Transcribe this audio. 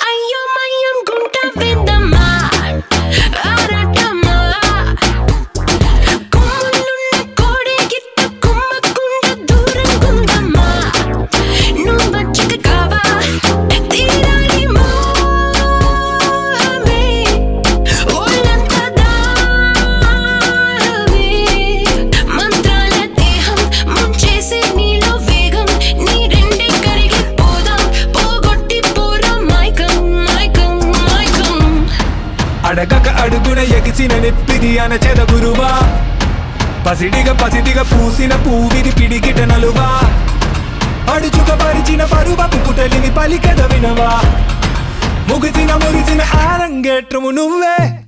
అయ్యోమయ్యం గుంట విందమ్మా ఆరాటమ్మా కొమ్ములున్న కోడే గిత్త కుమ్మకుండ దూరంగుందమ్మా నువ్వు వచ్చక కావా తీరాలి మోహమే ఒళ్ళంతా దారవే మంత్రాల దేహం ముంచేసే నీలో వేగం నీ రెండే కరిగిపోదాం పోగొట్టి పోరా మైకం మైకం మైకం అడగక అడుగున ఎగిసిన నెప్పిది అనచెద గురువా పసిడిగా పూసిన పూవిది పిడికిట నలువా అడుచుక పరిచిన పరువపు పుటలిని పలికద వినవా ముగిసిన మురిసిన ఆరంగేట్రము నువ్వే